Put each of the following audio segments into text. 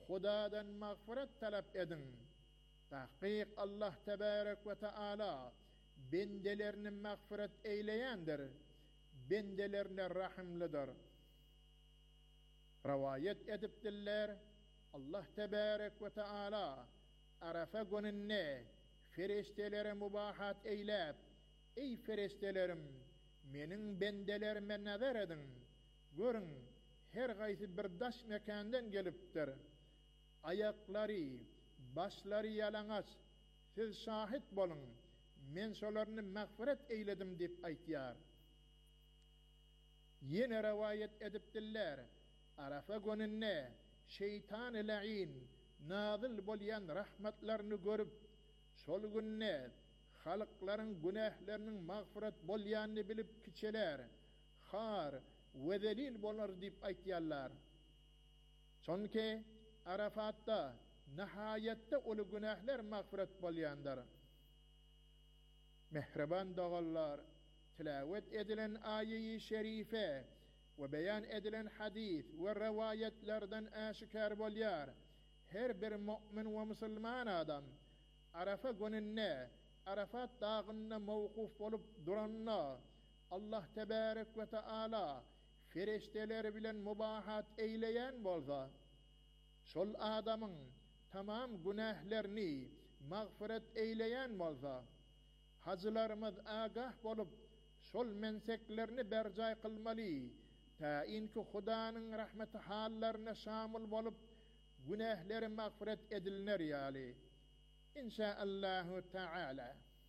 Hudadan mağfiret talep edin. Tahqiq Allah tebarek ve Teala bendelerini mağfiret eyleyendir. Bendelerine rahimlidir. Rivayet edipdiler, Allah tebarek ve Teala Arafa gününde feristelere mubahat eylep, ey feristelerim, menin bendelerime nazar edin. Görün, her gaysi bir daş mekandan gelipdir. Ayakları, başları yalangach. Siz şahit bolun. Men şolarını mağfiret eyledim dep aytýar. Yine rivayet edipdiler. Arafa gününde şeytan-ı la'in nazil bolýan rahmatlaryny görüp, şol günne halklaryň günahlarının mağfiret bolýanyny bilip kiçeler, har we zelil bolar dep aýtýarlar. Çünki Arafatda nihayetde ulu günahlar mağfiret bolýandyr. Mehriban dağallar, tilavet edilen ayeyi şerife ve beyan edilen hadis ve rivayetlerden aşikar bolýar. Her bir mümin ve musulman adam Arafa gününde Arafat dağında mevkuf bolup duranna Allah tebarek ve Teala ferişteler bilen mubahat eyleyen bolsa, şol adamın tamam günahlarını mağfiret eyleyen bolsa, hacılarımız agah bolup şol menseklerini bercay kılmalı, ta inki Hudanın rahmeti hallarına şamil bolup günahları mağfiret edilner yali. İnşaallahu Teala.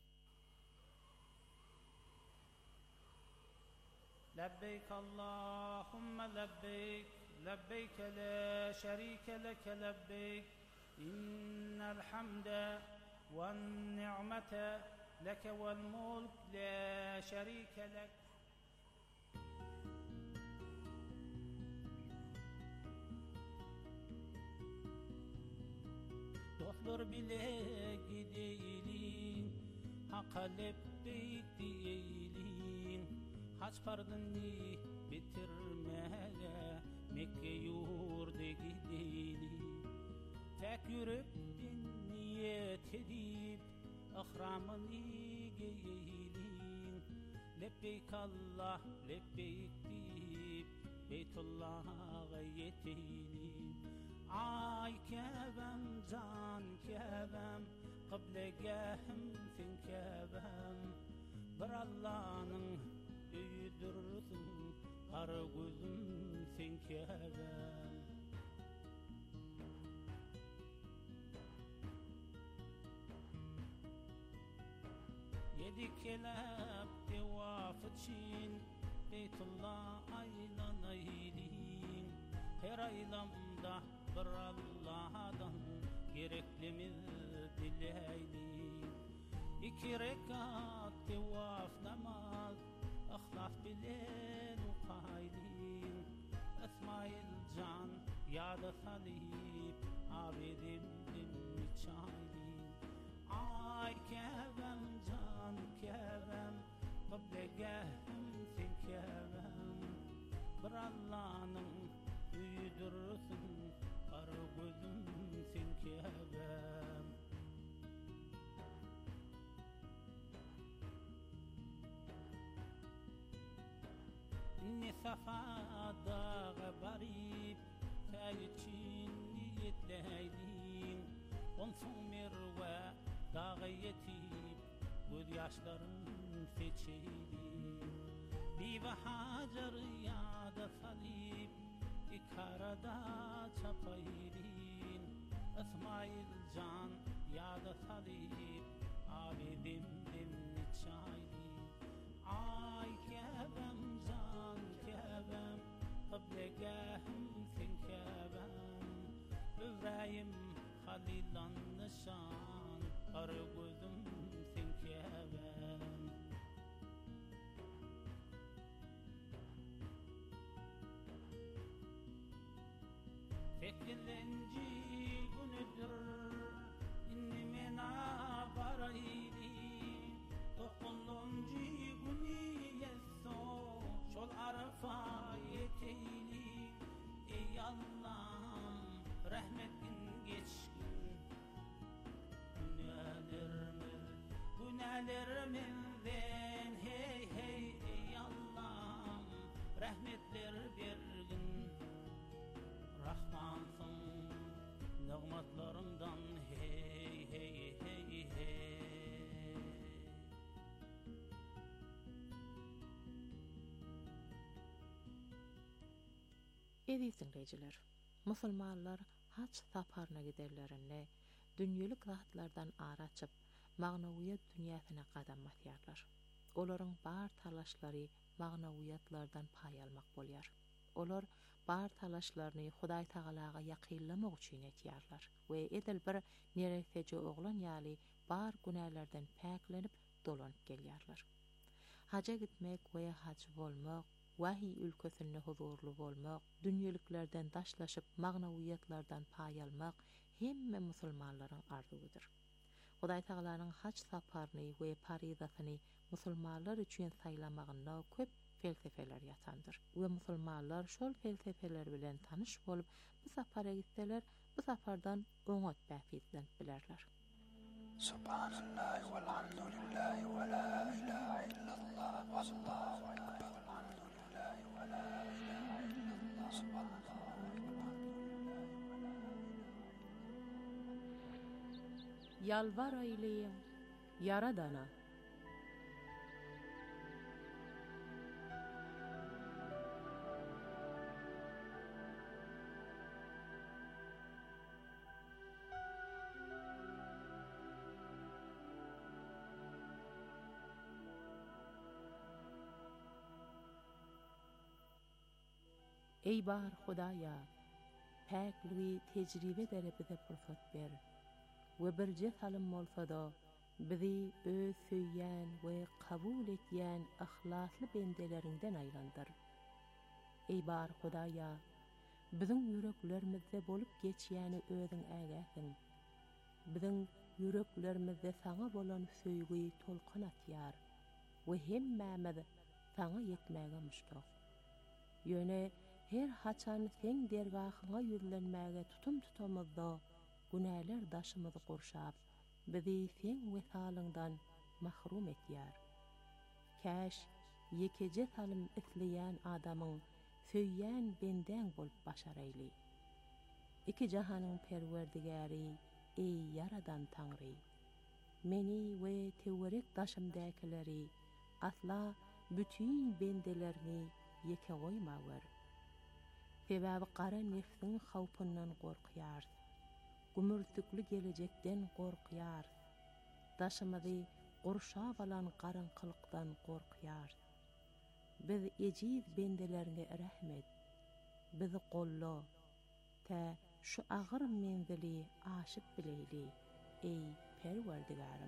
لبيك اللهم لبيك لبيك لا شريك لك لبيك إن الحمد والنعمة لك والملك لا شريك لك. Dostlar bile gideylin, Hakka lebbeyk diyeylin. Haç pardını bitirmeye Mekke yurdu gideylin. Tek yürüp bin niyet edip ahramını giyeylin. Lebbeyk Allah lebbeyk deyip Beytullah'a yeteylin. Ay kebem can kebem kıblegehim fin kebem. Bir Allah'ın öýüdürsün kara gözüm sen kebem. Yedi kelep tevaf için Beytullah aylanaylim. Her aylamda bir Allah'dan gereklimiz dileylim. İki rekat tevaf namaz ahlas bilen uqaylin. Esmail can yada salib abidim çaylin. Ay kebem can kebem kıblegehim sen kebem. Bir Allah'ın öýüdürsün kara gözüm sen kebem. İnni safada garip sayçin niyetleydim. Onsun merve dağı yetip göz yaşlarım seçeydim. Bive hacer yada salip ikarada çapaydim. İsmail can yada salip abidim çaydim. Ay kebem can kebem kıblegehim sen kebem. İbrahim Halil'an nişan kara gözüm sen kebem. Sekizinci günüdür inni mena baraydim. 9. günü yesso şol Arafa yeteyli. Ey Allah'ım rahmetin Nelermizden hey hey ey Allah'ım rahmetler bergin Rahmansın nigmatlarından hey hey hey hey Eziz dinleyiciler, musulmanlar haç saparına giderlerinde dünyelik zatlardan araçıp magnawiyat dünýäsine gadam basýarlar. Olaryň bar talaşlary magnawiyatlardan pay almak bolýar. Olar bar talaşlaryny Hudaý Tagalaga ýakynlamak üçin etýärler we edil bir nereseje oglan ýaly bar günälerden päklenip dolanyp gelýärler. Haja gitmek we haç bolmak, wahy ülkesinde huzurlu bolmak, dünýeliklerden daşlaşyp magnawiyatlardan pay almak hemme musulmanlaryň arzuwydyr. Hudaý Tagalaryň haç saparyny we parizasyny musulmanlar üçin saýlamagynda köp felsefeler ýatandyr. We musulmanlar şol felsefeler bilen tanyş bolup bu sapara gitseler, bu sapardan öňöt bäfizden bilerler. Subhanallah walhamdulillah wa la ilaha illallah wallahu akbar. Alhamdulillah wa la ilaha illallah subhanallah Yalvar aýlyň Yaradana. Ey bar Hudaýa, päkligi tejribe derepide pursat ber. We birje salim bolsa-da bizi öz süýýän we kabul etýän ihlasly bendelerinden aýlandyr. Ey bar Hudaýa, biziň ýüreklerimizde bolup geçýäni özüň ägäsiň. Biziň ýüreklerimizde saňa bolan söýgüi tolkan atýar we hemmämiz saňa ýetmäge muştak. Ýöne her haçan seň dergahyňa ýüzlenmäge tutum tutamyzda günäler daşymyzy gurşap, bizi seň wesalyňdan mahrum etýär. Käş ýekeje salim isleýän adamyň söýýän benden bolup başaraýly. Iki jahanyň perwerdigäri, ey yaradan Taňry, meni we tewerek daşymdakyleri asla bütün bendelerini ýeke goýmaglar. Sebäbi gara nefsiň hawpyndan gorkýar. Gümürtükli gelecekden gorkýar. Daşymyzy gurşap alan garankylykdan gorkýar. Biz ejiz bendelerine rahmet. Bizi golla. Ta şu agyr menzili aşyp bileýli. Ey Perwerdigarim.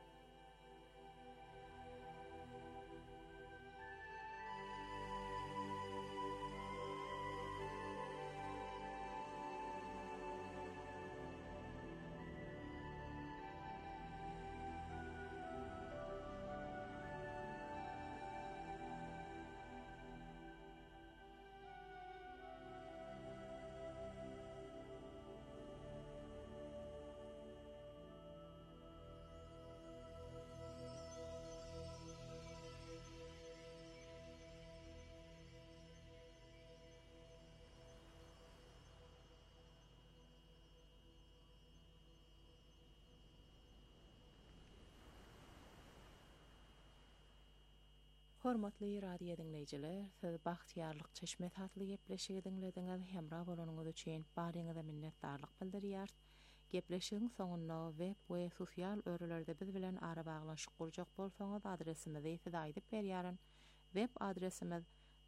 Hormatly radio dinleyijiler, siz Bahtiýarlyk Çeşme tatly gepleşigi dinlediňiz. Hemra bolanyňyz üçin baryňyza minnetdarlyk bildirýär. Gepleşigiň soňunda web we sosial örelerde biz bilen ara baglanşyk gurjak bolsaňyz adresimizi ýa-da aýdyp berýärin. Web adresimiz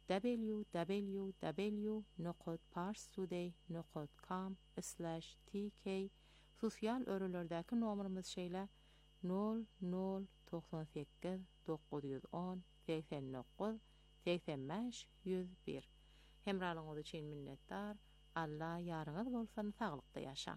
www.parstoday.com/tk. Sosial örelerdäki nomerimiz şeýle 0098 910 89 85 101. Hemralyňyz üçin minnetdar. Allah ýaryňyz bolsun, saglykda ýaşaň.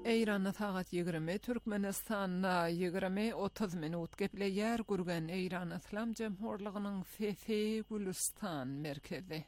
Eyranna tağat 20, Türkmenistanna 20-30 minut gepleyer gurgan Eyran İslam Cemhurluğu'nun Fethi Gülistan merkezi.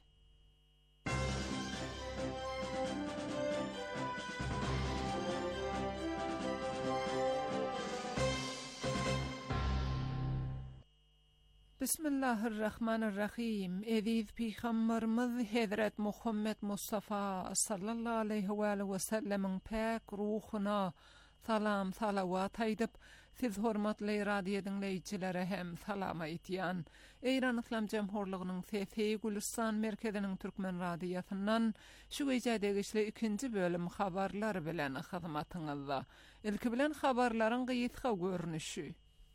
Bismillahirrahmanirrahim. Eziz Peygamberimiz Hazret Muhammed Mustafa sallallahu aleyhi ve sellemin pak ruhuna salam salavat aydıp, siz hormatly radio dinleyicilere hem salam aytýan. Eyran İslam Cemhurluğu'nun Fethi Gülistan merkezinin Türkmen radiosundan şu gecedegişli ikinci bölüm habarlar bilen hyzmatyňyzda. Ilki bilen habarlaryň gysga görnüşi.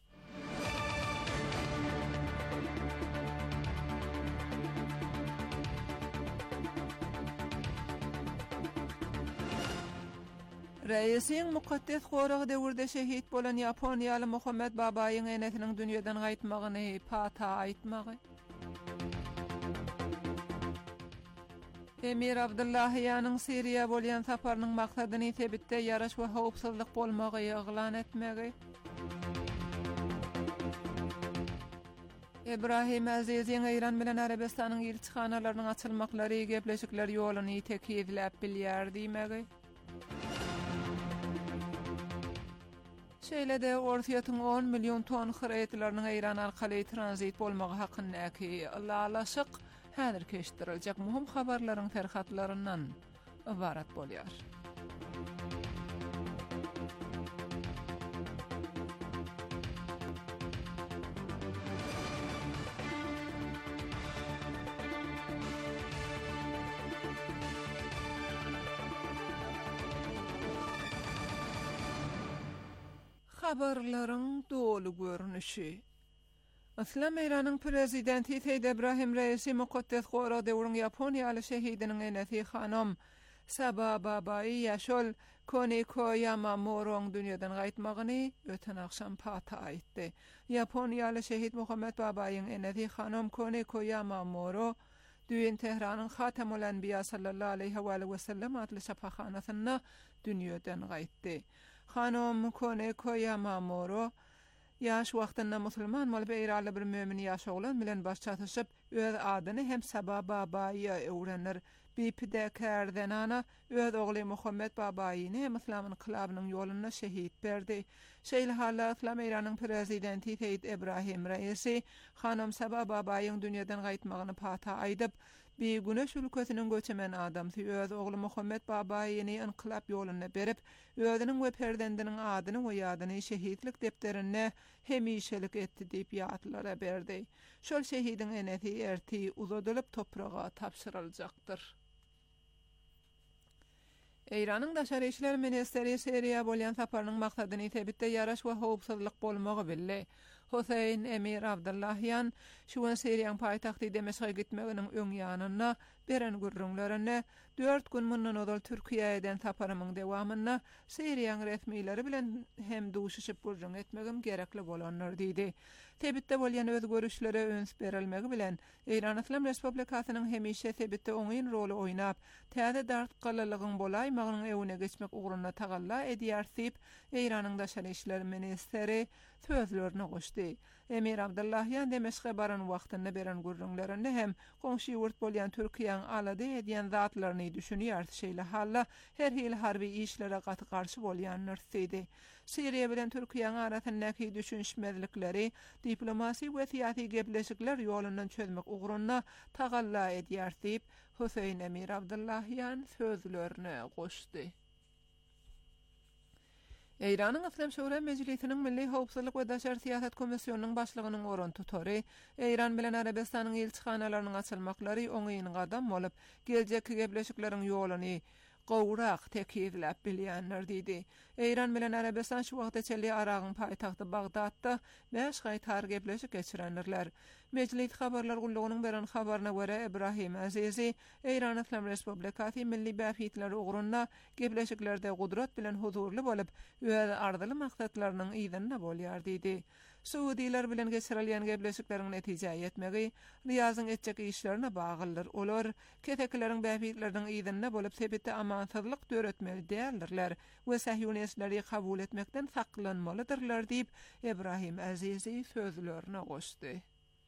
Reisin mukaddes goragy döwürde şehit bolan Yaponiýaly Muhammed Babaýyň enetiniň dünýeden gaýtmagyny pata aýtmagy. Emir Abdullahyanyň Siriýa bolan saparynyň maksadyny tebitde ýaraş we howpsuzlyk bolmagy ýaglan etmegi. Ibrahim Aziziň Eýran bilen Arabistanyň elçixanalarynyň açylmaklary gepleşikler ýoluny tekýidläp bilýär diýmegi. Şeýle-de ortaýatyň 10 million ton hyretlarynyň Eýran arkaly transit bolmagy hakyndaky lalaşyk häzir keşdiriljek muhim habarlaryň terhatlaryndan ibarat bolýar. Habarlaryň dolu görnüşi. Islam Eýranyň prezidenti Seýid Ibrahim Reisi mukaddes gora döwrüň Yaponiýaly şehidiniň enesi hanam Saba Babaýy ýaşol Koniko Yamamoroň dünýeden gaýtmagyny öten akşam pata aýtdy. Yaponiýaly şehit Muhammed Babaýyň enesi hanam Koniko Yamamoro düýün Tehranyň Hatamul Enbiya sallallahu aleyhi ve sellem adly şapahanasyna dünýeden gaýtdy. Hanım Koniko Yamamoro yaş wagtynda musulman bolup eýraly bir mömin ýaş oglan bilen baş çatyşyp öz adyny hem Saba Babaýy öwrenir. Bipide kärdenana öz ogly Muhammed Babaýyny hem Islamyň kylabynyň ýoluna şehit berdi. Şeýle halla Islam Eýranyň prezidenti Seýid Ibrahim Reisi hanım Saba Babaýyň dünýeden gaýtmagyny pata aýdyp, bir güneş ülkesiniň göçemen adam öz ogly Muhammed Babaýyny inqilab ýoluna berip, özüniň we perdendiniň adyny we ýadyny şehitlik depterine hemişelik etdi diýip ýatlara berdi. Şol şehidiň enesi erti uzadylyp toprağa tapşyryljakdyr. Eýranyň daşary işler ministeri Siriýa bolan saparynyň maksadyny tebitde ýaraş we howpsuzlyk bolmagy bildi. Hüseyin Emir Abdullahyan şu an Siriýanyň paýtagty Demeşge gitmeginiň öň ýanyna beren gürrüňlerine 4 gün mundan odal Türkiýeden saparymyň dewamyna Siriýanyň resmiýleri bilen hem duşuşyp gürrüň etmegim gerekli bolanlar diýdi. Tebitde bolýan öz görüşlere öns berilmegi bilen Eýran Islam Respublikasynyň hemişe tebitde oňyn rolu oýnap, täze dartgalylygyň bolaýmagynyň ewine geçmek ugruna tagalla edýär diýip Eýranyň daşary işler ministeri sözlerini goşdy. Emir Abdullahyan Demeşge baran wagtynda beren gürrüňlerini hem goňşy ýurt bolýan Türkiýanyň alady edýän zatlaryny düşünýär. Şeýle halla her hil harby işlere gaty garşy bolýanlar diýdi. Siriýa bilen Türkiýanyň arasyndaky düşünşmezlikleri diplomasi we syýasy gepleşikler ýolundan çözmek ugruna tagalla edýär diýip Hüseyin Emir Abdullahyan sözlerini goşdy. Eýranyň Islam Şura Mejlisiniň Milli Howpsuzlyk we Daşary Siýasat Komissionynyň başlygynyň oran tutary Eýran bilen Arabistanyň elçixanalarynyň açylmaklary oňyň gadam bolup, geljek gepleşikleriň ýoluny gowrak tekýidläp bilýänler diýdi. Eýran bilen Arabistan şu wagtda çelli Aragyň paýtagty Bagdatda 5 gaýtar gepleşik geçirenler. Mejlis habarlar gullugynyň beren habaryna görä Ibrahim Azizi Eýran Islam Respublikasy milli bähitleri ugrunda gepleşiklerde gudrat bilen huzurly bolup, öz ardyly maksatlarynyň ýygyna bolýar diýdi. Suudiler bilen geçirilýän gebleşikleriň netije etmegi Riyazyň etjek işlerine bagyldyr. Olar ketekleriň bäpitleriniň ýygyna bolup sebetde amansızlyk döretmeli däldirler we Sahyonistleri kabul etmekden saklanmalydyrlar diýip Ebrahim Azizi sözlerini goşdy.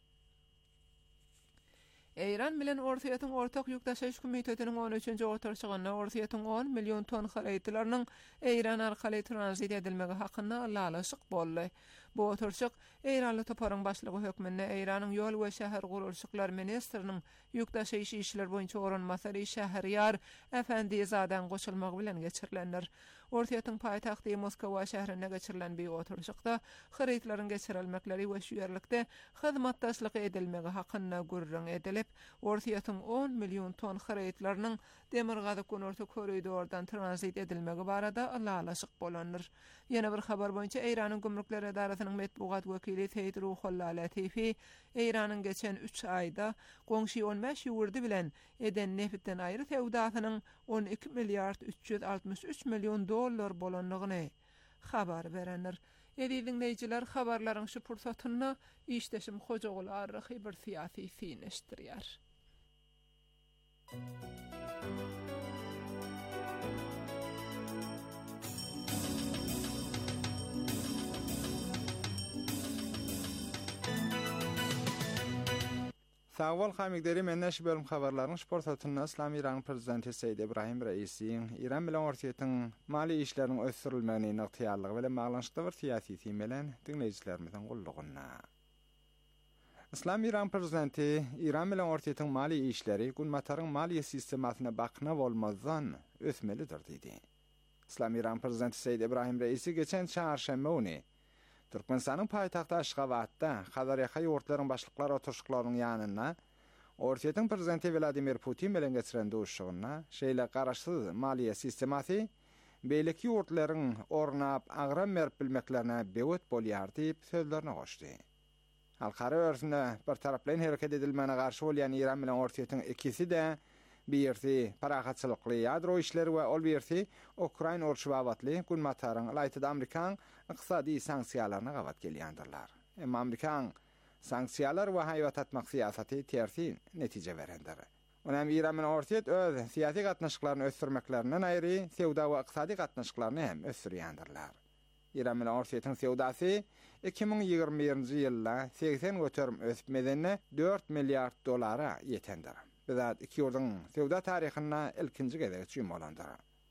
Eýran bilen Ortaýatyň ortak ýükdaşyş komitetiniň 13-nji oturşygyna Ortaýatyň 10 million ton xareýtlarynyň Eýran arkaly transit edilmegi hakynda lalaşyk boldy. Bu oturşyk Eýranly toparyň başlygy hökmünde Eýranyň ýol we şäher gurulşyklar ministriniň ýükdaşyş işler boýunça oranmasary Şähriyar Efendizadan goşulmagy bilen geçirilendir. Ortaýatyň paýtagty Moskwa şäherine geçirilen bir oturşykda xareýtlaryň geçirilmekleri we şu ýerlikde hyzmatdaşlyk edilmegi hakynda gurrun edilip, Ortaýatyň 10 million ton xareýtlarynyň Demirgazyk Günorta koridordan transit edilmegi barada lalaşyk bolandyr. Ýene bir habar boýunça Eýranyň Gümrükler Edarasynyň metbuat wekili Seyid Ruhullah Latifi Eýranyň geçen 3 aýda goňşy 15 ýurdy bilen eden neftden aýry sewdasynyň 12 milyard 363 milyon dollar bolanlygyny habar berenler. Dinleyijiler habarlaryň şu pursatyna işdeşim Hojagoly arry bir syýasy fineşdirýär. Sağol hamigderi menneş bölüm habarlaryň sportatynda İslam İran prezidenti Seyyid Ebrahim Reisiň İran bilen Ortaýatyň mali işleriniň ösdürilmegini ýagtyýarlygy bilen baglanşykda bir syýasy temelen dinleýijilerimizden gullugyna. İslam İran prezidenti İran bilen Ortaýatyň mali işleri günmataryň maliýe sistemasyna bakna bolmazdan ösmelidir diýdi. İslam İran prezidenti Seyyid Ebrahim Reisi geçen çarşamba güni Türkmenistanyň paýtagty Aşgabatda Hazaryaka ýurtlaryň başlyklary oturşyklarynyň ýanyna Ortaýatyň prezidenti Vladimir Putin bilen geçiren duşugyna şeýle garaşsyz maliýe sistemasy beýleki ýurtlaryň ornap agram berip bilmeklerine bewet bolýar diýip sözlerini goşdy. Halkara örsünde bir taraplan hereket edilmene garşy bolýan İran bilen Ortaýatyň ikisi de birisi parahatçylykly ýadro işleri we ol birisi Ukraina urşy wagtly günmataryň laýtyda Amerikan iqtisadi sanksiýalaryna gawat gelýändirler. Emma Amerikan sanksiýalar we haýwat atmak syýasaty tersi netije berendir. Onam İran bilen Ortaýat öz syýasy gatnaşyklaryny ösdürmeklerinden aýry sewda we iqtisadi gatnaşyklaryny hem ösdürýändirler. İran bilen Ortaýatyň sewdasy 2021-nji ýylda 80 götürüm ösmedenne 4 milyard dolara ýetendir. Bizat iki ýurdyň sewda taryhyna ilkinji gezek üçin bolandyr.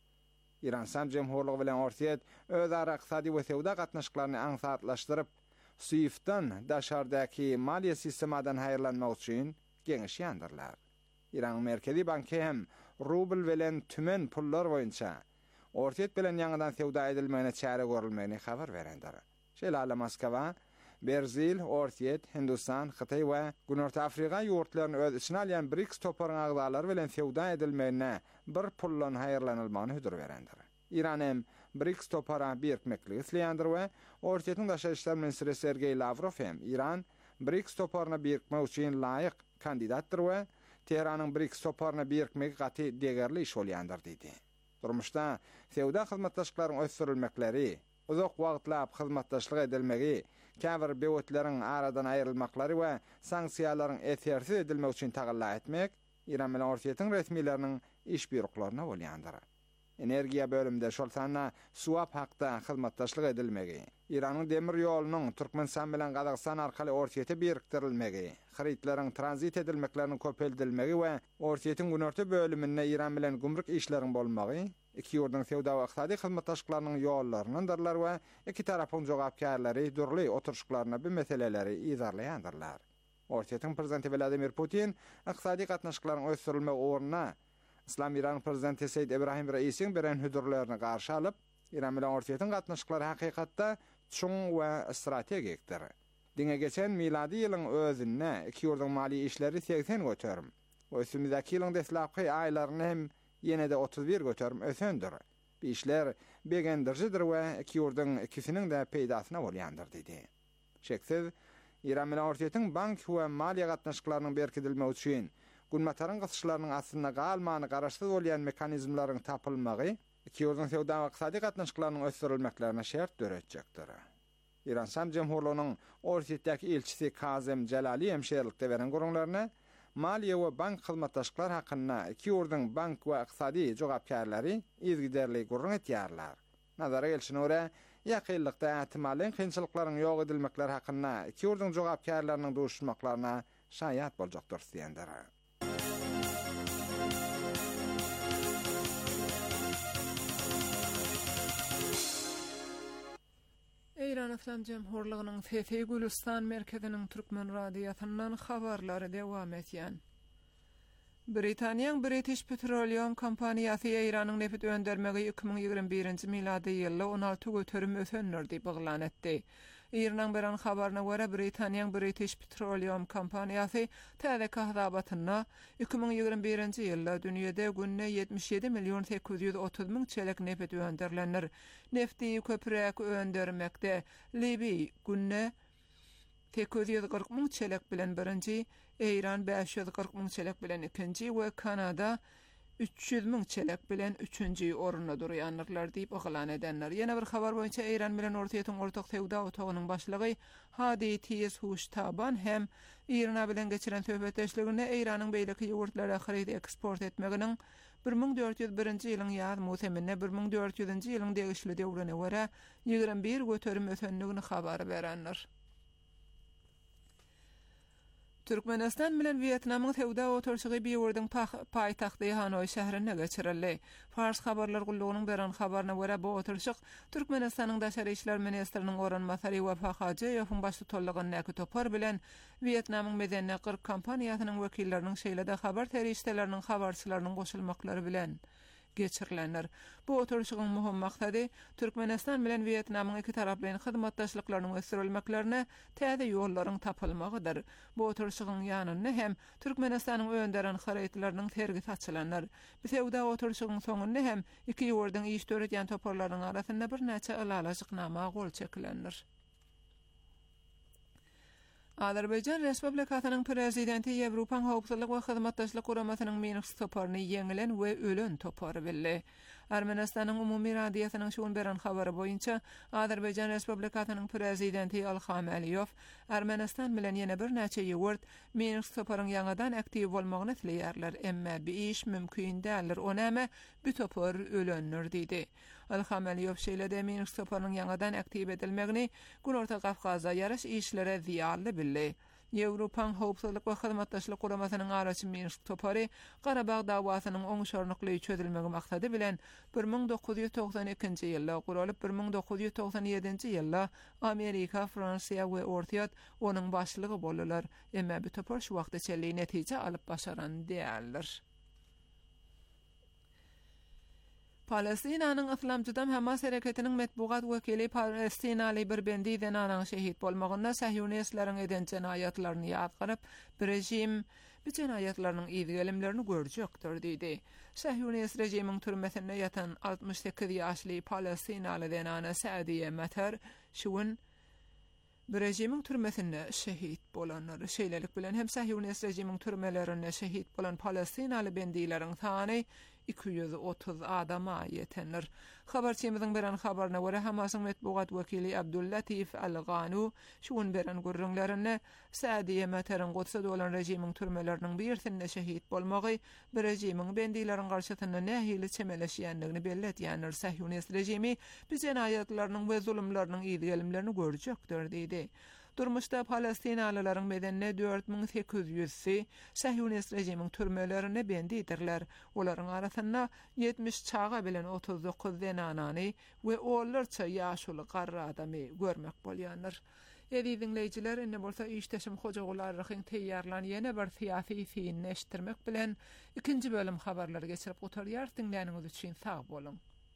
İran Sam Jemhurlygy bilen Ortaýat özara iqtisadi we sewda gatnaşyklaryny aňsatlaşdyryp, SWIFT-dan daşardaky maliýe sistemadan haýyrlanmak üçin geňişýändirler. İran Merkezi Banky hem rubl bilen tümen pullar boýunça Ortaýat bilen ýangydan sewda edilmegine çäre görülmegini habar berendir. Şeýle Moskwa Brazil, Ortaýat, Hindistan, Hytaý we Günorta Afrika ýurtlaryny öz içine alýan BRICS toparyň agdalary bilen sewda edilmegine bir pullan haýyrlanylmagyny hödür berendir. İran hem BRICS topara birikmekligi isleýändir we Ortaýatyň daşary işler ministri Sergey Lavrov hem İran BRICS toparyna birikmek üçin laýyk kandidatdyr we Teheranyň BRICS toparyna birikmegi gaty degerli iş bolýandyr diýdi. Durmuşda sewda hyzmatdaşlyklaryň ösdürilmekleri, uzak wagtlap hyzmatdaşlyk edilmegi, käbir bewetleriň aradan aýrylmaklary we sanksiýalaryň etersiz edilmek üçin tagalla etmek İran bilen Ortaýatyň resmiýetleriniň iş bürokralaryna bolýandyr. Energiýa bölüminde şol sanna suwap hakda hyzmatdaşlyk edilmegi, İranyň demir ýolunyň Türkmenistan bilen Gazagystan arkaly Ortaýata biriktirilmegi, xareýtlaryň transit edilmekleriniň köpeldilmegi we Ortaýatyň Günorta bölüminde İran bilen gümrük işleriň bolmagy, iki ýurdyň sewda we iqtisadi hyzmatdaşlyklarynyň ýollarynyndyrlar we iki tarapyň jogapkärleri durly oturşyklaryna bu meseleleri izarlaýandylar. Ortaýatyň prezidenti Vladimir Putin iqtisadi gatnaşyklaryň ösdürilme ornuna İslam İran prezidenti Seyyid Ebrahim Reisiň beren hödürlerini garşy alyp, İran bilen Ortaýatyň gatnaşyklary hakykatda çoň we strategikdir. Diňe geçen miladi ýylyň özünde iki ýurdyň mali işleri 80 götürüm. Ösümdäki ýylyň deslapky aýlaryny hem ýene de 31 götürüm ösöndir. Bu işler begendirjidir we iki ýurdyň ikisiniň de peýdasyna bolýandyr diýdi. Şeksiz, İran bilen Ortaýatyň bank we maliýe gatnaşyklarynyň berkidilmegi üçin günmataryň gysyşlarynyň aslynda galmany garaşsyz bolýan mekanizmlaryň tapylmagy iki ýurdyň sewda we iqtisadi gatnaşyklarynyň ösdürilmeklerine şert döretjekdir. İran Sam Cemhurluğunun Ortiýetdäki elçisi Kazem Jalali hemşeherlikde beren gurulmalarına maliýe we bank hyzmatdaşlyklar hakynda iki ýurduň bank we iqtisadi jogapkärleri izgiderli gurrun etýärler. Nazara gelişine ýakynlykda ähtimalin kynçylyklaryň ýok edilmekleri hakynda iki ýurduň jogapkärleriniň duşmaklaryna şaýat boljakdyr diýenler. İran İslam Cemhurluğunyň Fethi Gülistan merkeziniň Türkmen radiýasyndan habarlary dewam etýän. Britaniýanyň British Petroleum kompaniýasy Iranyň neft öndermegi 2021-nji milady ýyly 16 göterim ösenler diýip baglan etdi. İrandan beren habaryna görä Britaniýanyň British Petroleum kompaniýasy täze kahrabatyna 2021-nji ýylda dünýede günne 77 milyon 830 000 çelek neft önderlenir. Nefti köpürek öndermekde Liby günne 840 000 çelek bilen birinji, İran 540 000 çelek bilen ikinji we Kanada 300 000 çelek bilen üçüncü orunda durýanlar diýip oglan edenler. Ýene bir habar boýunça İran bilen Ortaýetyň ortak sewda otagynyň başlygy Hadi Tiyes-Huştaban hem İran bilen geçiren söhbetdeşligine İranyň beýleki ýurtlara haryt eksport etmeginiň 1401-nji ýylyň ýaz musemine 1400-nji ýylyň degişli döwrüne görä 21 göterim ösenligini habar berenler. Türkmenistan bilen Vietnamyň sewda oturşygy bir ýurduň paýtagty Hanoy şäherine geçirildi. Fars habarlar gullugynyň beren habaryna görä bu oturşyk Türkmenistanyň daşary işler ministriniň oranmasary Wafa Hajaýewiň başly tollagyny topar bilen Vietnamyň Medeni 40 kompaniýasynyň wekilleriniň şeýlede habar terişdeleriniň habarçylarynyň goşulmaklary bilen geçirilenler. Bu oturuşygyň muhim maksady Türkmenistan bilen Vietnamyň iki taraplyň hyzmatdaşlyklarynyň ösürilmeklerine täze ýollaryň tapylmagydyr. Bu oturuşygyň ýanyny hem Türkmenistanyň önderen harytlarynyň tergisi açylanlar. Bu sewda oturuşygyň soňunda hem iki ýurduň iş töredýän toparlarynyň arasynda bir näçe alalajyknama gol çekilenler. Azerbaycan Respublikasynyň prezidenti Ýewropa Howpsuzlyk we Hyzmatdaşlyk Guramasynyň Minsk toparyny ýeňilen we ölen topary bildi. Ermenistanyň umumy radiýasynyň şuň beren habary boýunça Azerbaycan Respublikasynyň prezidenti Ilham Aliýew Ermenistan bilen ýene bir näçe ýurt Minsk toparyň ýangadan aktiw bolmagyny tilýärler, emma bu iş mümkin dälir. Onäme bu topar ölenler diýdi. Ilham Aliýew şeýlede Minsk toparynyň ýangadan aktiw edilmegini Günorta Gafgaza ýaraş işlere ziýarly bildi. Ýewropa Howpsuzlyk we Hyzmatdaşlyk Guramasynyň araçy Minsk topary Garabag dawasynyň oňşarnykly çözülmegi maksady bilen 1992-nji ýylda guralyp 1997-nji ýylda Amerika, Fransiýa we Ortaýat onuň başlygy boldylar. Emma bu topar şu wagtda çelli netije alyp başaran däller. Palestinanyň Islamçydam Hamas hereketiniň metbugat wekili Palestinaly bir bendi denanyň şehit bolmagyna Sahyonistlaryň eden jenaýatlaryny ýadgaryp, bir rejim bu jenaýatlarynyň ýygylimlerini görjekdir diýdi. Sahyonist rejimiň türmesinde ýatan 68 ýaşly Palestinaly denany Saadiye Matar şuň bir rejimiň türmesinde şehit bolanlar şeýlelik bilen hem Sahyonist rejimiň türmelerinde şehit bolan Palestinaly bendiýleriň sany 230 adama yetenler. Habarçymyzyň beren habaryna görä Hamasyň metbugat wekili Abdullatif Al-Ganu şuň beren gurrunlaryny Saadiye Mataryn gotsa dolan rejimiň türmeleriniň birisinde şehit bolmagy bir rejimiň bendiýleriň garşysynda nähili çemeleşýänligini belletýänler. Sahyonist rejimi bu jenaýatlarynyň we zulümlarynyň ýygylimlerini görjekdir diýdi. Durmuşda Palestinalylaryň bedenine 4800-si Sahyonist rejimiň türmelerine bendidirler. Olaryň arasynda 70 çağa bilen 39 denanany we ollarça ýaşuly garry adamy görmek bolýanlar. Edi dinleyijiler, indi bolsa işteşim hojagularryň teýýarlan ýene bir syýasy fiýin neştirmek bilen ikinji bölüm habarlary geçirip oturýar. Dinläniňiz üçin sag bolun.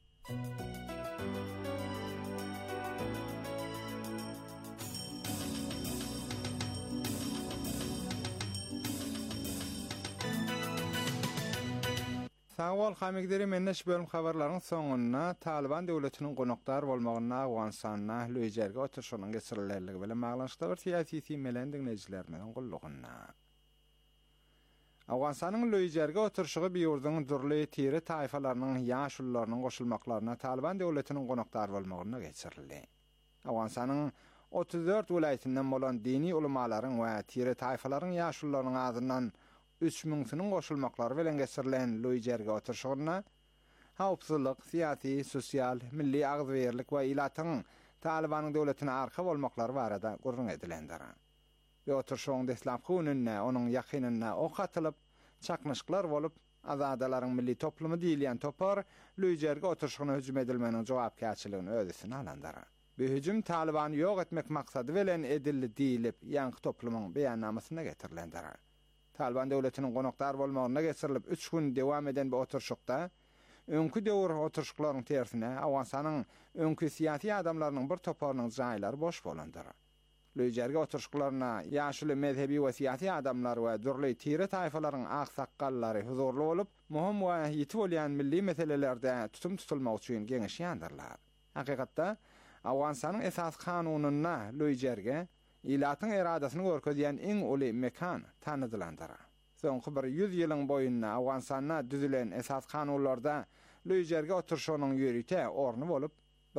Sağol hamigderi menneş bölüm habarlaryň soňuna Taliban döwletiniň gonakdar bolmagyna Awganistana löýjerge oturşynyň geçirilýärligi bilen maglanşykda bir syýasy melen dinleýijilerimiň gullugyna. Awganistanyň löýjerge oturşygy bir ýurduň durly tiri taýfalarynyň ýaşullarynyň goşulmaklaryna Taliban döwletiniň gonakdar bolmagyna geçirildi. Awganistanyň 34 vilayetinden bolan dini ulamaların we tire tayfalaryň ýaşullaryň adynyň 3000 synyň goşulmaklary bilen geçirilen loýjerge oturşygyna hawpsuzlyk, siyasi, sosial, milli agzberlik we ilatyň Talibanyň döwletine arka bolmaklary barada gurrun edilendir. Ve oturşygyň deslapky önüne, onuň ýakynyna ok atylyp, çaknyşyklar bolup, azadalaryň milli toplumy diýilýän topar loýjerge oturşygyna hüjüm edilmeniň jogapkärçiligini ödüsine alandyr. Bu hüjüm Talibany ýok etmek maksady bilen edildi diýilip, ýanky toplumyň beýannamasyna getirilendir. Taliban döwletiniň gonakdar bolmagyna geçirilip 3 gün dewam eden bu oturşykda öňkü döwür oturşyklaryň tersine Awgansanyň öňkü siýasy adamlarynyň bir toparynyň jaýlary boş bolandyr. Loýjerge oturşyklaryna ýaşuly mezhebi we siýasy adamlar we dürli tire taýfalaryň aksakallary huzurly bolup, muhim we ýetip bolýan milli meselelerde tutum tutulmak üçin geňeşýändirler. Hakykatda Awgansanyň esas kanunyna loýjerge ilatyň eradasyny görkezýän iň uly mekan tanydylandyr. Soňky bir 100 ýylyň boýunna Awgansanyna düzülen esas kanunlarda loýjerge oturşygynyň ýörüte orny bolup,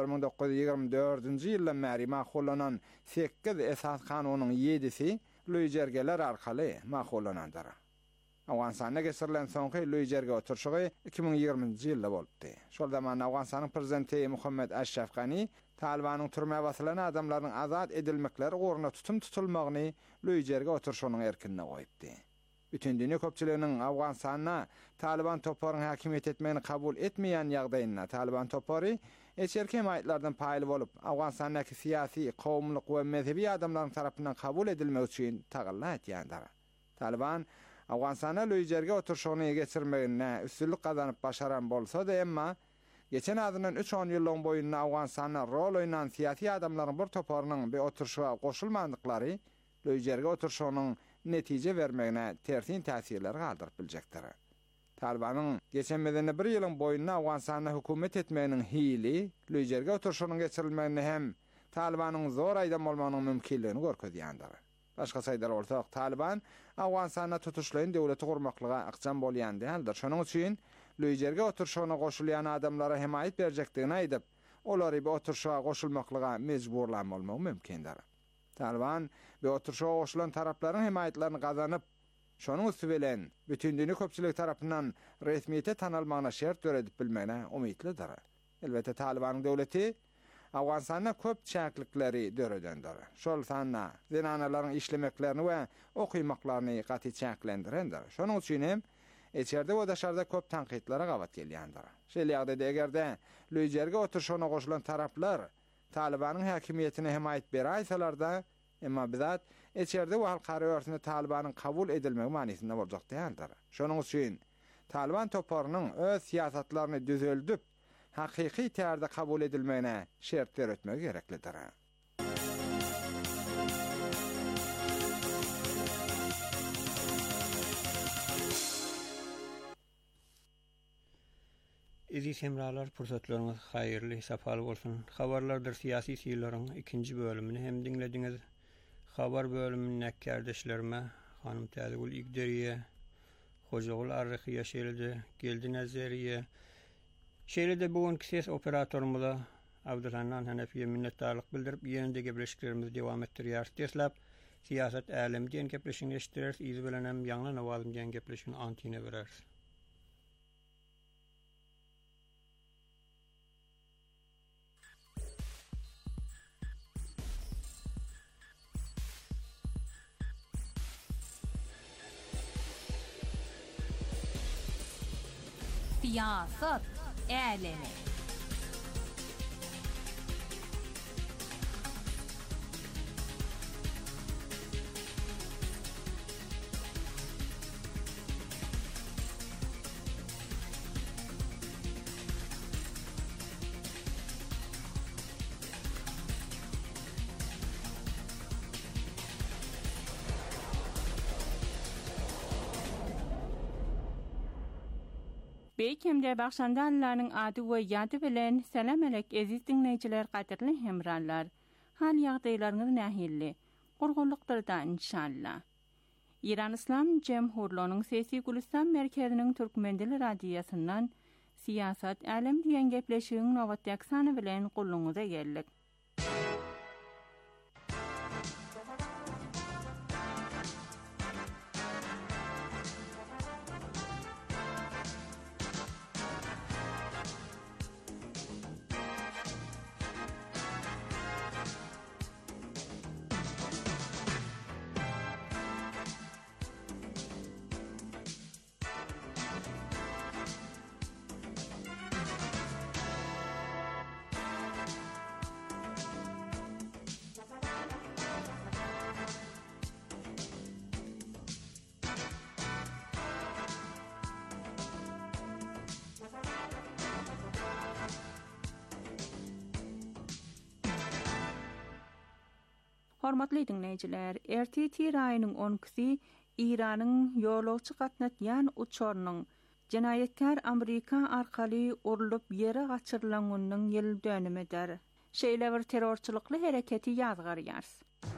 1924-nji ýyldan bäri maqullanan 8 esas kanunyň 7-si loýjergeler arkaly maqulanandyr. Awgansanyna geçirilen soňky loýjerge oturşygy 2020-nji ýylda bolupdy. Şol zaman Awgansanyň prezidenti Muhammed Ashraf Ghani Talibanyň türme basylan adamlaryň azat edilmekleri goruna tutum tutulmagyny loýjerge oturşygynyň erkinine goýupdy. Bütün dünya köpçüliginiň Awgansanyna Taliban toparyny hakimiýet etmegini kabul etmeýän ýagdaýynda Taliban topary eçerki maýtlardan paýly bolup, Awgansanyňky siýasy, kowmlyk we mezhebi adamlaryň tarapyndan kabul edilmek üçin tagalla etýändir. Taliban Awgansanyna loýjerge oturşygyny geçirmegine üstünlük gazanyp başaran bolsa da emma geçen adynyň 3-10 ýyllaryň boýunna Awgansanyna rol oýnan siýasy adamlaryň bir toparynyň bir oturşyga goşulmandyklary loýjerge oturşygynyň netije vermegine tersin täsirler galdyryp biljekdir. Talibanyň geçen medeni bir ýylyň boýunna Awgansanyna hökümet etmeginiň hili, loýjerge oturşygynyň geçirilmegini hem Talibanyň zor aýdam bolmagynyň mümkinligini görkezýändir. Başga saýdar bolsak, Taliban Awgansanyna tutuşlayan döwleti gurmaklyga aqjam bolýan däldir. Şonuň üçin loýjerge oturşygyna goşulýan adamlara hemaýet berjekdigini aýdyp, olary bu oturşyga goşulmaklyga mejburlanmaly mümkindir. Taliban bu oturşyga goşulan taraplaryň hemaýetlerini gazanyp, şonuň üstü bilen bütün dünya köpçülik tarapyndan resmiýete tanalmagyna şert töredip bilmegine umytlydyr. Elbette Talibanyň döwleti Awgansanyna köp çäklikleri döredendir. Şol sanna zenanalaryň işlemeklerini we okuýmaklaryny gaty çäklendirendir. Şonuň üçin hem içeride we daşarda köp tanqidlere gawat gelýändir. Şeýle ýagdaýda egerde loýjerge oturşygyna goşulan taraplar Talibanyň hakimiýetine hemaýet beraýsalar da, emma bizat içeride we halkara örtünde Talibanyň kabul edilmegi manysynda boljak däldir. Şonuň üçin Taliban toparynyň öz siýasatlaryny düzeltip, hakyky tärde kabul edilmegine şert öretmek gereklidir. Eziz hemralar, pursatlaryňyz haýyrly, sapaly bolsun. Habarlardyr siýasy şeýleriň ikinji bölümini hem dinlediňiz. Habar bölüminiň näkärdeşlerime, hanym Täzegül İgderiýe, Hojagul Arrykyýa şeýlede, Geldi Nazeriýe. Şeýlede bugünkü ses operatorymyza Abdulhanan Hanefiýe minnetdarlyk bildirip, ýene-de gepleşiklerimizi dowam etdirýär. Teslap siýasat älemi diýen gepleşiň eşitdirýär, izi bilen hem ýaňla nawazym diýen gepleşiň antine berer. Siyasat älemi. Beýkemde bagşandalylaryň ady we ýady bilen salam alek eziz dinleýijiler, gaderli hemrallar. Hal ýagdaýlaryňyz nähilli? Gurgunlukdyrda inşallah. İran İslam Jemhurlygynyň Sesi Gülistan merkeziniň Türkmen dili radiosynyň siýasat älem diýen gepleşigiň nowatdaky sany bilen gulluňyza geldik. Hormatly dinleyijiler, RTT raýynyň 10-sy İranyň ýolagçy gatnatýan uçarynyň jinaýetkar Amerika arkaly urulup ýere gaçyrylanynyň ýyl dönümidir. Şeýle bir terrorçylykly hereketi ýazgarýar.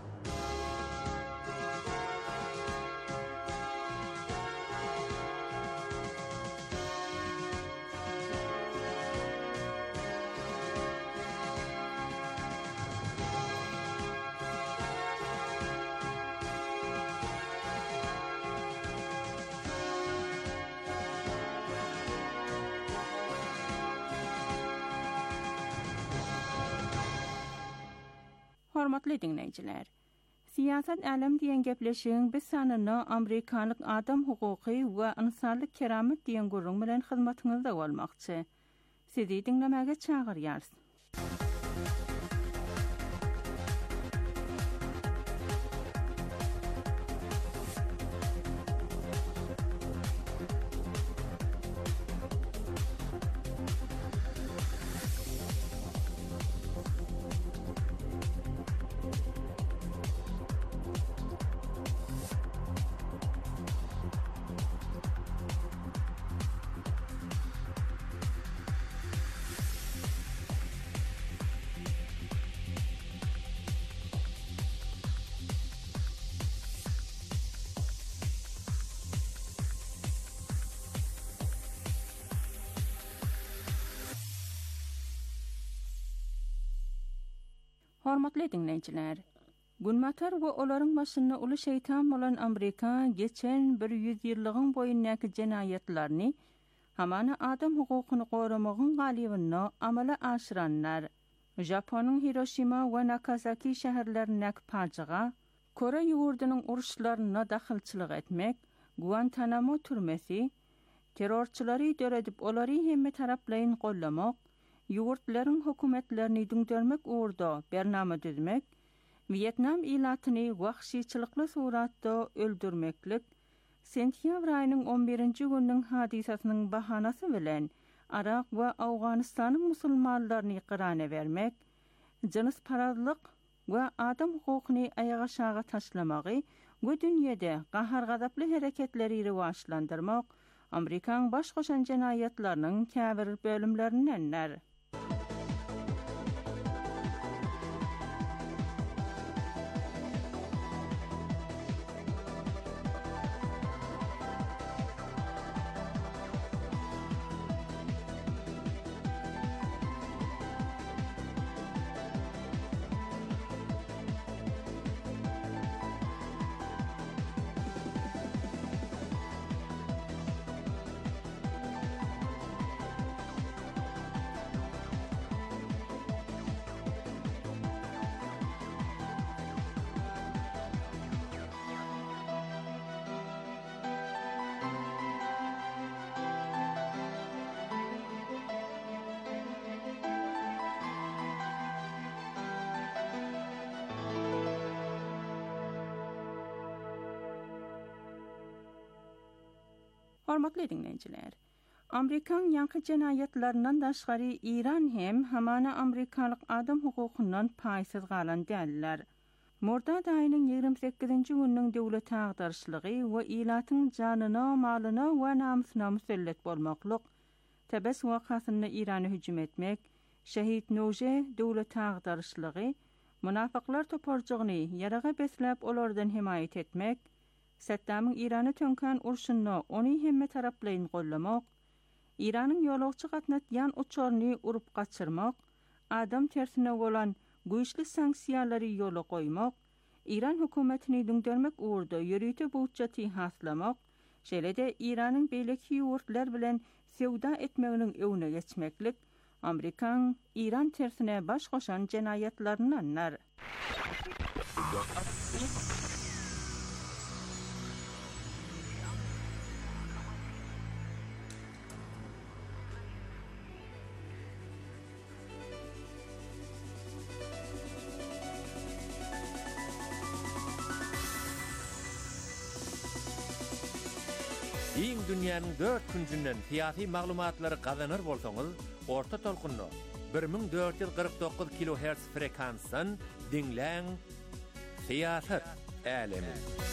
Hormatly dinleyijiler, siyasat alem diýen gepleşiň biz sanyny Amerikanyk adam hukuky we ynsanlyk keramet diýen gurrun bilen hyzmatyňyzda bolmakçy. Sizi dinlemäge çagyrýarys. Hormatly dinleyijiler, Gunmatar we olaryň başyna uly şeýtan bolan Amerika geçen 100 ýyllygyň boýundaky jenaýetlerini hamana adam hukukyny goramagyň galybyny amala aşyranlar. Japonyň Hiroşima we Nagasaki şäherlerindäki pajaga, Kore ýurdunyň uruşlaryna dahylçylyk etmek, Guantanamo türmesi, terrorçylary döredip olary hemme taraplaryň gollamak, ýurtlaryň hökümetlerini düňdürmek uğurda bernama düzmek, Vietnam ilatyny wahşyçylykly suratda öldürmeklik, sentyabr aýynyň 11-nji günüň hadisasynyň bahanasy bilen Irak we Awganystanyň musulmanlaryny qyrana bermek, jyns parazlyk we adam hukukyny ayağa aşağı taşlamagy we dünýede gahar gadaply hereketleri rewajlandyrmak Amerikaň baş goşan jenaýetleriniň käbir bölümlerindendir. Hormatly dinleyijiler, Amerikan ýanky jenaýetlerinden daşgary İran hem hamana Amerikalyk adam hukukyndan paýsyz galan däller. Mordad aýynyň 28-nji günüň döwlet agdarşylygy we ilatyň janyna, malyna we namysyna müsellet bolmaklyk, Tebes wakasyna Irany hüjüm etmek, şehit Noje döwlet agdarşylygy, munafyklar toparjagyny ýaraga beslep olardan himayet etmek, Saddamyň Irany tönkän urşuny ony hemme taraplaryň gollamak, Iranyň ýolagçy gatnatýan uçaryny urup gaçyrmak, adam tersine bolan güýçli sanksiýalary ýola goýmak, İran hökümetini düňdürmek uğurda ýörüýte budjety haslamak, şeýle-de Iranyň beýleki ýurtlar bilen sewda etmeginiň öwüne geçmeklik, Amerikaň İran tersine baş goşan jenaýetleriniň Iň dünýäniň 4 küncünden fiýaty maglumatlary gazanır bolsaňyz, orta tolkunny 1449 kHz frekansdan dinläň. Siyaset älemi.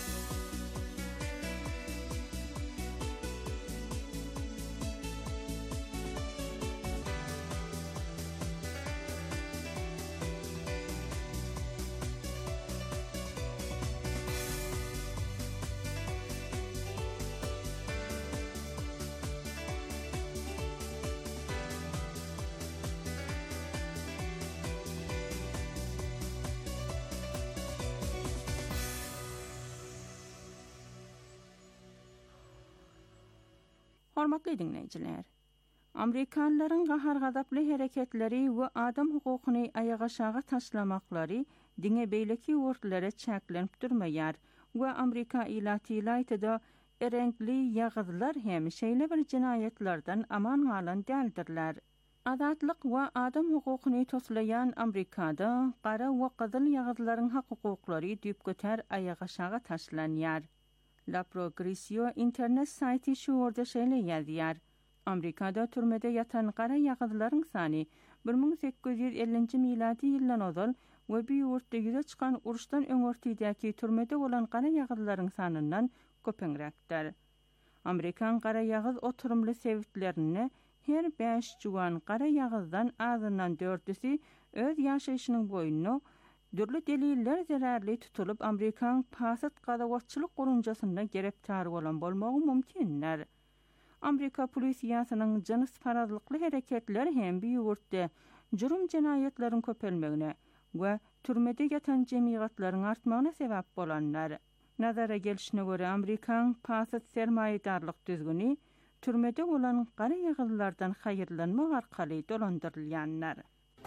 Hormatly dinleyijiler. Amerikanlaryň gahar gadaply hereketleri we adam hukukyny ayağa taşlamaklary diňe beýleki wurtlere çäklenip durmaýar we Amerika ilatylaýtyda ereňli ýagyzlar hem şeýle bir jinayetlerden aman galan däldirler. Azatlyk we adam hukukyny toslayan Amerikada gara we gyzyl ýagyzlaryň hukuklary düýp göter ayağa taşlanýar. La Progresio internet sayti şu orada şeýle ýazýar. Amerikada türmede yatan gara ýagyzlaryň sany 1850-nji miladi ýyldan ozal we bu ýurtda ýüze çykan uruşdan öňörtidäki türmede bolan gara ýagyzlaryň sanyndan köpeňrekdir. Amerikan gara ýagyz oturumly sebitlerini her 5 juwan gara ýagyzdan azyndan 4-üsi öz ýaşaýyşynyň boýuny dürli deliller zerarly tutulup Amerikan pasit gadawatçylyk gurunjasyna gereptar bolan bolmagy mümkindir. Amerika polisiýasynyň jynys parazlykly hereketleri hem bu ýurtda jurum jinayetleriniň köpelmegine we türmede ýatan jemgyýatlaryň artmagyna sebäp bolanlar. Nazara gelişine göre Amerikan pasit sermaýedarlyk düzgüni türmede bolan gara ýagyzlardan haýyrlanmak arkaly dolandyrylýanlar.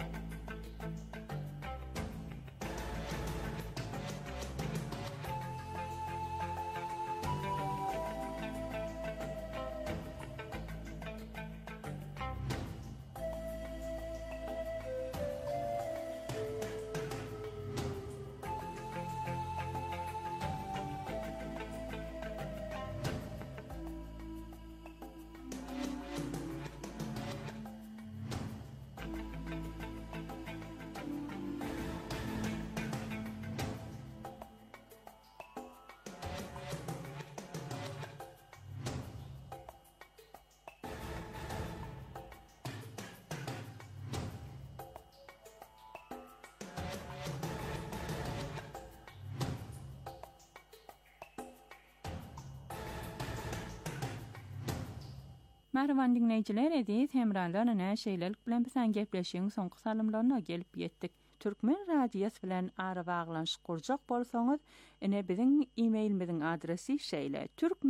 Merhaban dinleyijiler, edis hemralarına şeýlelik bilen bilen gepleşiň soňky salymlaryna gelip ýetdik. Türkmen radiýasy bilen ara baglanşyk kurjak bolsaňyz, ine biziň e-mailimiziň adresi şeýle: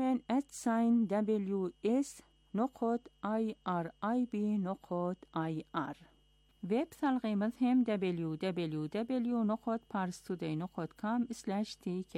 turkmen@ws.irib.ir. Web salgymyz hem www.parstoday.com/tk.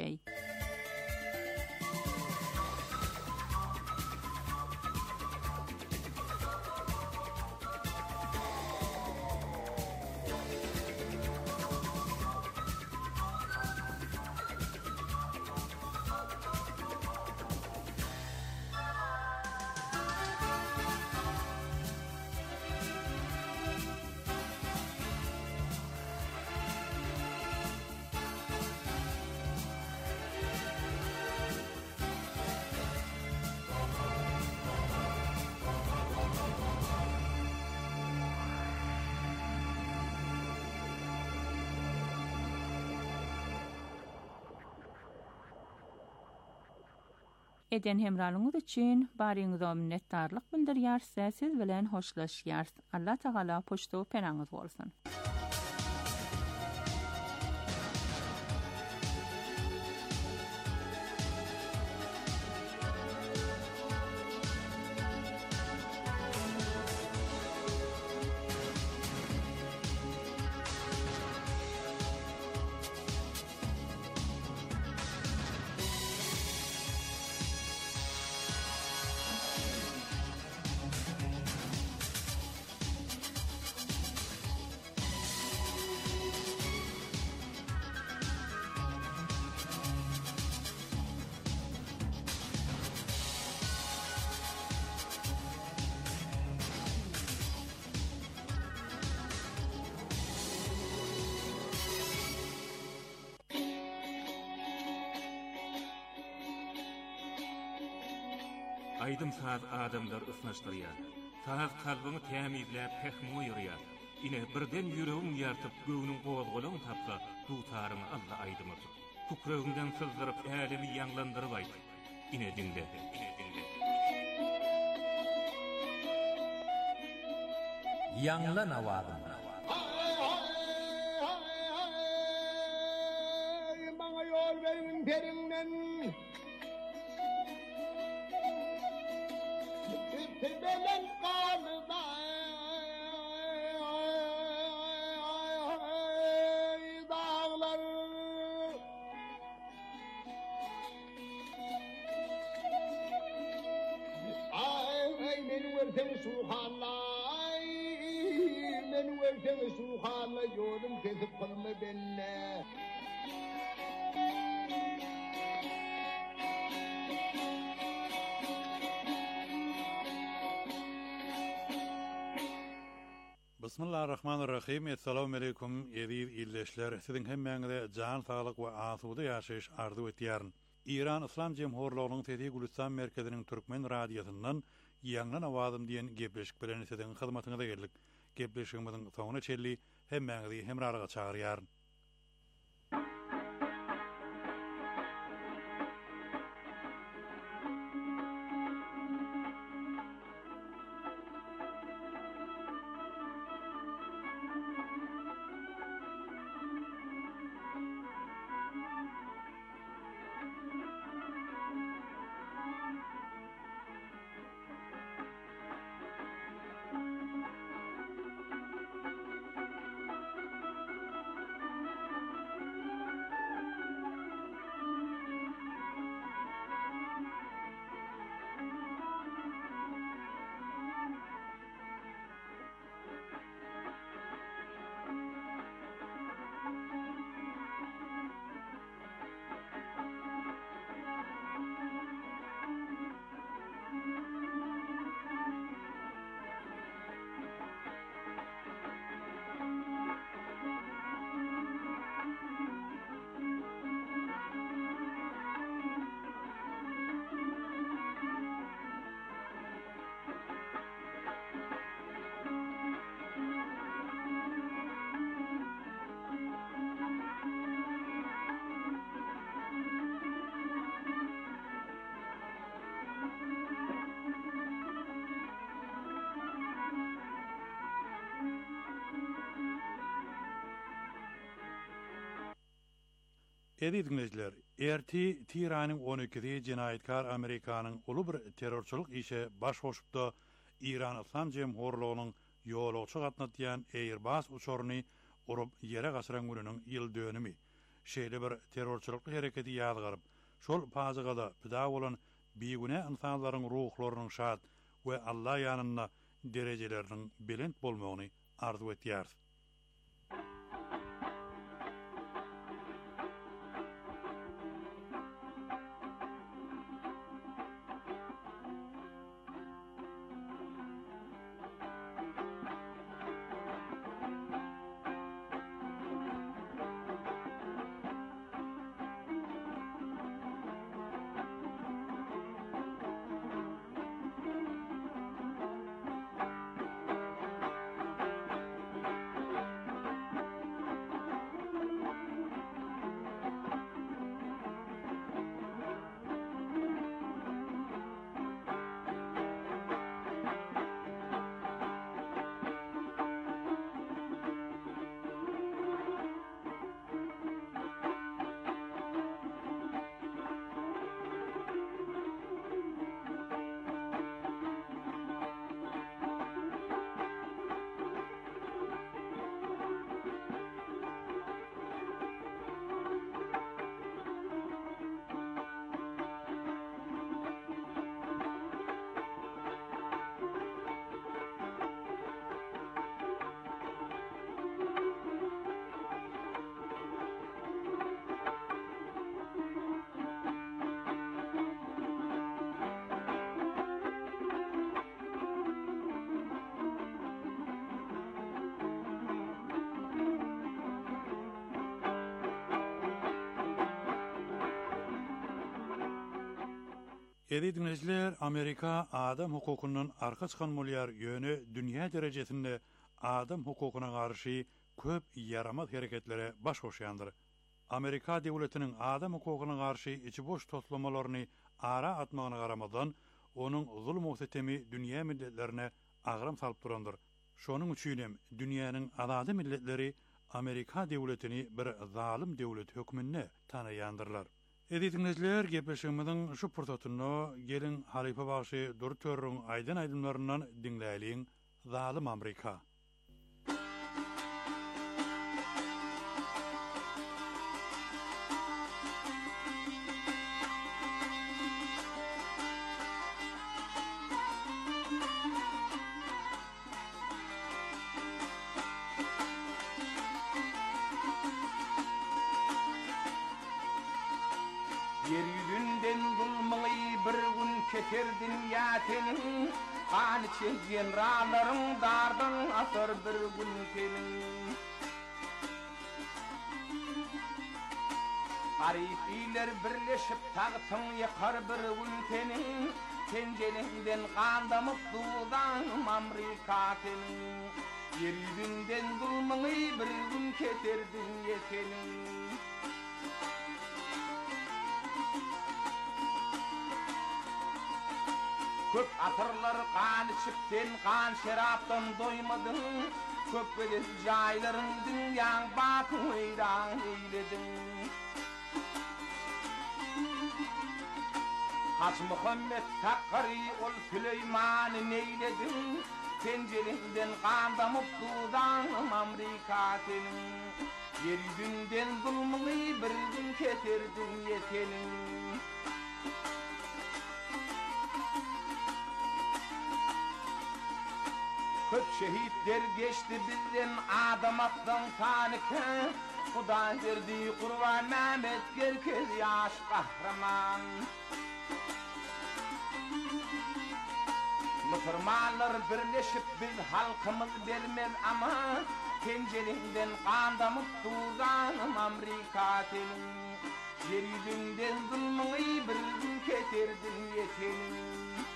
Eden hemralyňyz üçin baryňyza minnetdarlyk bildirýär, siz bilen hoşlaşýar. Allah Taala poçta penaňyz bolsun. aydım saz adamlar ısnaşdyrýar. Saz kalbyny tämizläp pehmi ýörýär. Ine birden ýüregim ýartyp göwnüň gozgulagyny tapsa, dutaryny Allah aýdymy. Kukrögünden sızdyryp älimi ýanglandyryp aýdy. Ine dinle. Ýanglan awazym. Maňa ýol berin perinden. Tebelen qalda dağlar. Ay men wersem subhanallah. Men wersem subhanallah ýolum kesip kılma benne. Bismillahirrahmanirrahim. Assalamu alaikum aziz izleşler. Sizin hemmeňize jan saglyk we asudy ýaşaýyş arzu etýärn. İran İslam Jemhurlygynyň Fethi Gülistan merkeziniň Türkmen radiosundan ýanglan awazym diýen gepleşik bilen sizin hyzmatyňyza geldik. Gepleşigimiziň soňuna çelli hemmeňizi hemralyga çagyrýar. Edi dinleyijiler, erti Tiranyň 12-nji jinaýatkar Amerikanyň uly bir terrorçylyk işe baş goşupda İran İslam Jemhurlygynyň ýolagçy gatnatýan Airbus uçuryny urup ýere gaçyran gününiň ýyl dönümi. Şeýle bir terrorçylyk hereketi ýadygaryp, şol pazygada pida bolan biýgüne insanlaryň ruhlarynyň şad we Allah ýanyna derejeleriniň belent bolmagyny arzu etýär. Edinizler Amerika adam hukukunun arka çıkan milyar yönü dünya derecesinde adam hukukuna karşı köp yaramaz hareketlere baş koşuyandır. Amerika devletinin adam hukukuna karşı içi boş toplamalarını ara atmağına karamadan onun zulm sistemi dünya milletlerine ağram salıp durandır. Şonun üçinem dünyanın adadı milletleri Amerika devletini bir zalim devlet hükmünne tanıyandırlar. Editіңizler gepleşimizin şu pırtatını gelin halife başı dur törrün aydın aydınlarından dinleyelim Zalim Amerika. Yeryüzünden zulmüni bir gün keterdin ya senin, kan içen rağların dardan asar bir gün senin. Harifiler birleşip tağıtın yakar bir gün senin, pencerenden kan damıp doğudan Amerika senin. Yeryüzünden zulmüni bir gün keterdin ya senin. Köp atırlar kan içip sen kan şeraptan doymadın, köp bedel jayların dünyan batın eyran eyledin. Haç Muhammed Takkari ol Süleyman'ı neyledin, pencerinden kan damıp doğudan Amerika senin. Yeryüzünden zulmüni bir gün keterdin yetenin. Köp şehitler geçti bizden adamattan tanıkı, Huda verdi kurban Mehmet Gerkez yaş kahraman. Müslümanlar birleşip biz halkımız vermez ama, pencerenden kan damıp doğudan Amerika senin. Yeryüzünden zulmüni bir gün keterdin yetenin.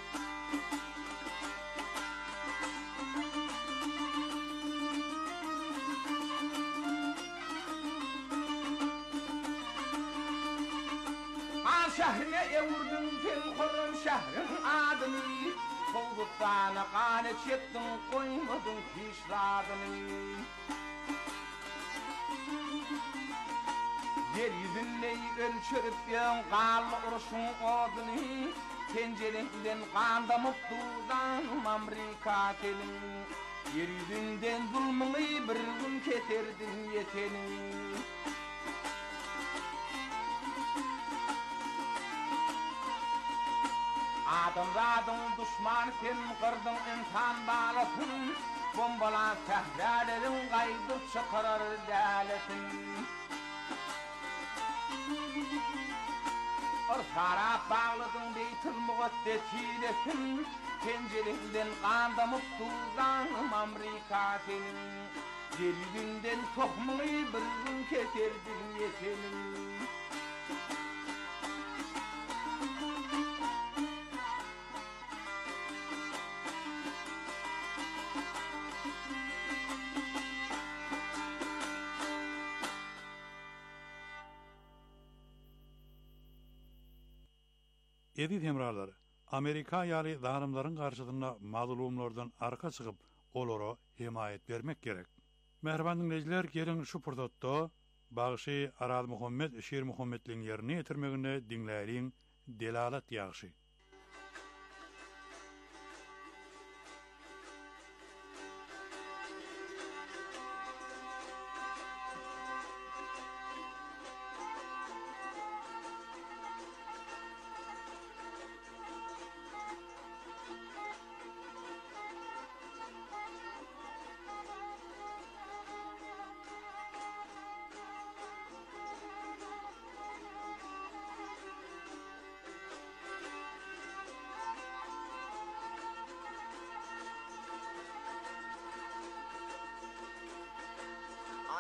Şehrine evurdun sen korun şehrin adını, Kovduktan kanı çektin koymadın kişradını. Yeryüzünde ölçürüp yan kallı uruşun odunu, pencerenden kan damıp doğudan Amerika senin. Yeryüzünden zulmüni bir gün keterdin yetenin. Adamzadın düşman sen kırdın insan balasın, bombalan sehrelerin kaydıp çıkarır deletin. Irsara bağladın beytül muqaddes hilesin, pencerenden kan damıp doğudan Amerika senin. Yeryüzünden tohmunu bir gün keterdin yetenin. Edit hemraları, Amerika ýaly zalimlaryň garşysynda mazlumlardan arka çykyp olara himayet bermek gerek. Merhaba dinleyijiler, gelin şu purdatda Bagşy Aral Muhammed Şir Muhammedliň ýerine ýetirmegine dinläýin delalat ýagşy.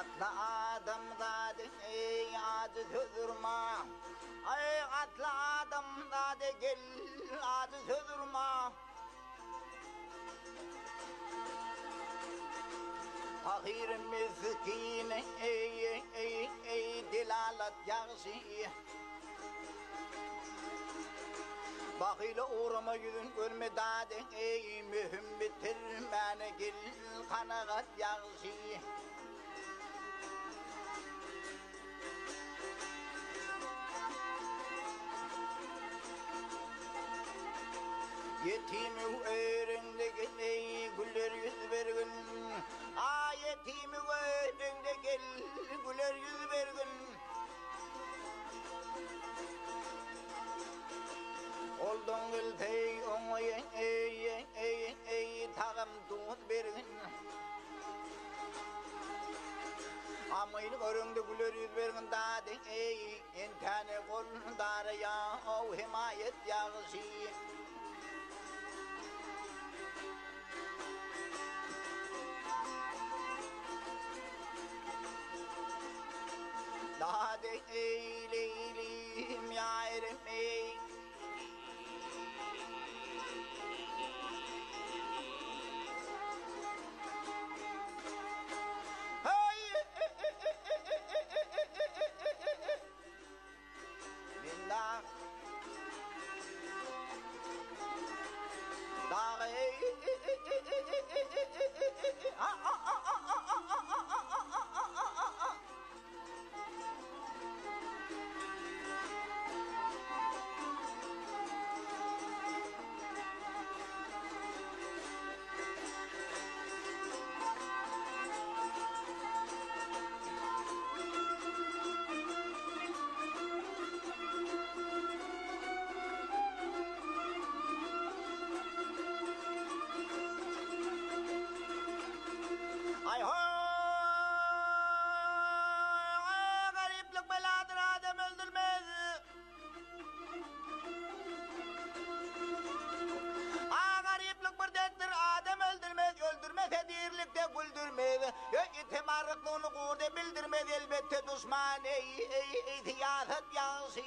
atla adam dade ey adı sözürma. Ay atla adam dade gel adı sözürma. Fakir miskin ey dilalat yağşı. Bakıyla uğrama yüzün görme dade ey mühüm bitirmene gel kanagat yağşı. Yetimi öğrende gel ey güller yüz vergin. Yetimi öğrende gel güller yüz vergin. Oldun gel tey oğay ey tağım tut vergin. Amaylı göründü güller yüz vergin dade ey entane kolundara ya o himayet yağışı. Dade ey leylim yârim ey. Minna dağ ey ay ho gariplik beladır adam öldürmez. Gariplik bir derttir adam öldürmez. Öldürmese dirlikte güldürmez. İtimarlıklığını kurda bildirmez elbette düşman ey siyaset yansı.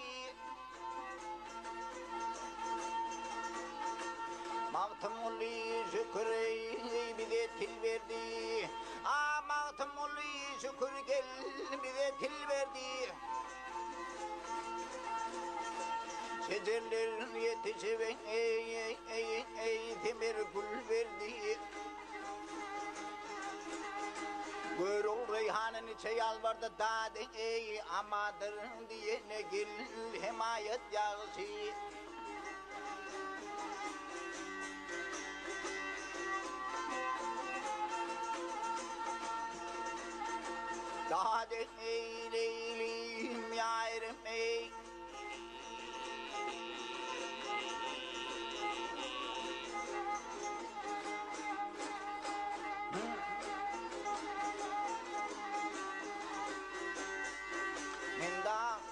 Mağtumulli şükür ey bize til verdi. Mağtumulli şükür gel bize til verdi. Şecerler yetişiven ey demir gül verdi. Görül reyhanın içe yalvardı dade ey amadır diyene gel himayet yağışı. Dade ey leylim yârim ey. Minda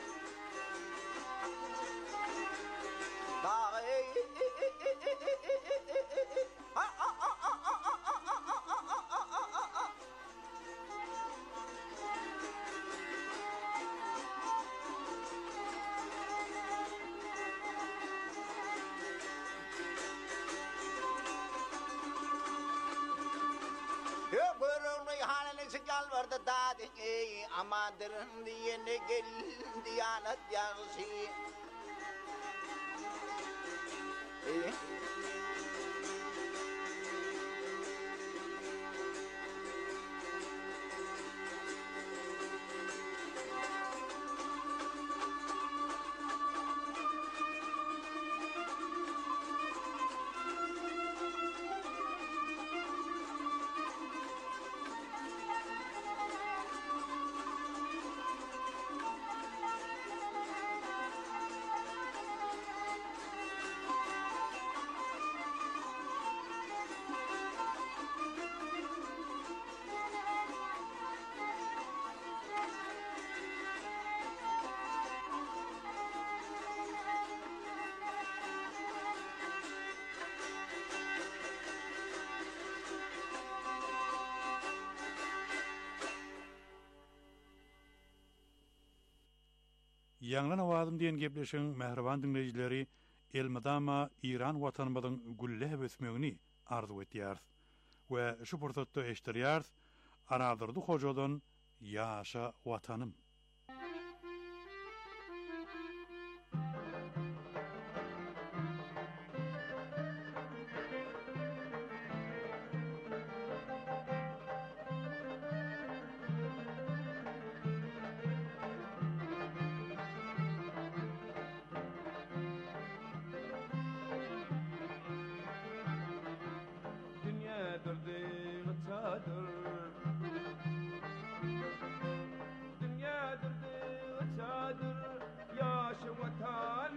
dağ ey yalvardı dade ey amadır diyene gel diyanet yağışı. Ýanglan awazym diýen gepleşiň mehriban dinleýijileri elmadama İran watanymyzyň gülle ösmegini arzu etýär. We şu pursatda eşdirýär, aradyrdy hojadan ýaşa watanım. Dünya durdu çadır, yaşı vatan